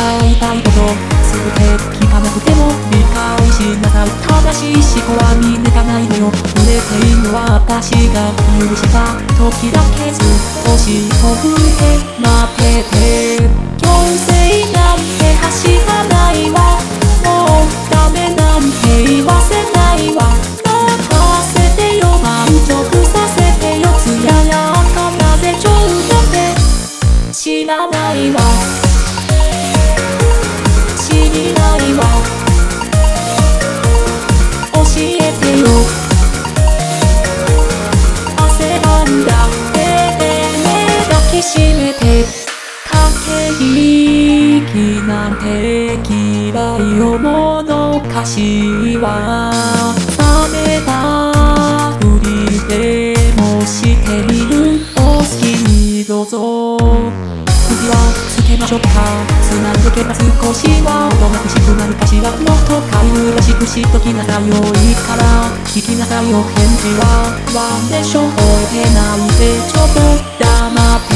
いたいこと全て聞かなくても理解しなさい。正しい思考は見抜かないのよ。触れているのは私が許した時だけ。少しほふって待ってて。強制なんて走らないわ。もうダメなんて言わせないわ。任せてよ、満足させてよ。つややかなぜちょうだって知らないわ、知りないわ。教えてよ、汗ばんだ目抱きしめて。駆け引きなんて嫌いよ、もどかしいわ。冷めたふりでもしてみる。お好きにどうぞ。次はつけましょうか。つないでけば少しはどなくしくなるかしら。もっと飼いらしくしときなさいよ。いいから聞きなさいよ。返事はワンでしょ。覚えてないでちょっと黙って。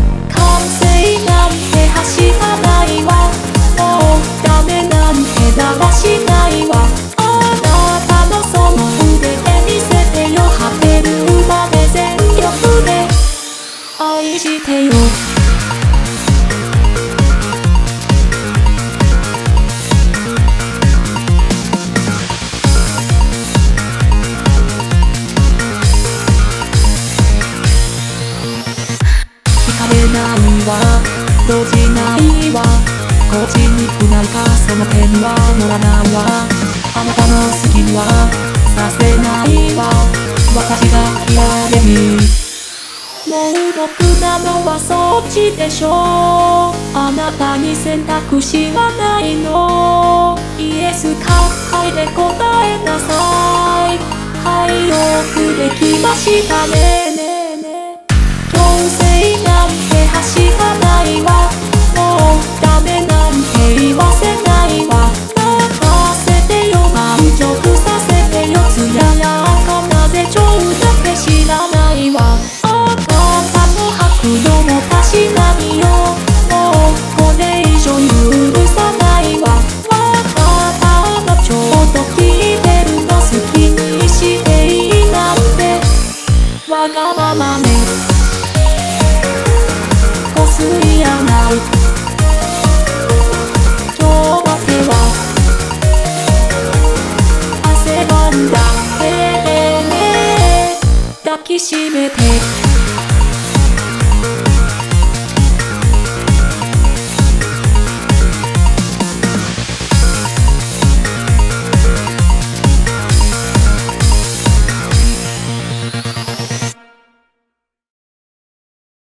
完成なんて走らないわ。もうダメなんてだらしないわ。あなたのその腕で見せてよ。果てるまで全力で愛してよ。ないわ、動じないわ。こっちに来ないか、その手には乗らないわ。あなたの好きにはさせないわ。私が嫌でにもう僕なのはそっちでしょ。あなたに選択肢はないの。イエスかはいで答えなさい。はい、よくできましたね。強制なんて走らないわ。もうダメなんて言わせないわ。任せてよ、満足させてよ。つややかなぜちょうだって知らないわ。あなたの白度もたしなみよ。もうこれ以上許さないわ。わかったのちょっと聞いてるの。好きにしていいなんてわがままね。すいやない今日だけは汗ばんだ抱きしめて。